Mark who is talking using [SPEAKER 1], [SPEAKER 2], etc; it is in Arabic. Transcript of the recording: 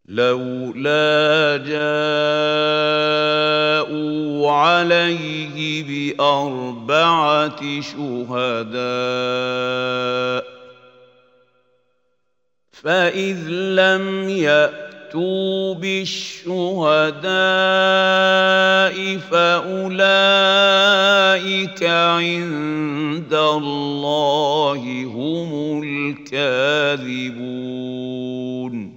[SPEAKER 1] لولا جاءوا عليه بأربعة شهداء فإذ لم يأتوا بالشهداء فأولئك عند الله هم الكاذبون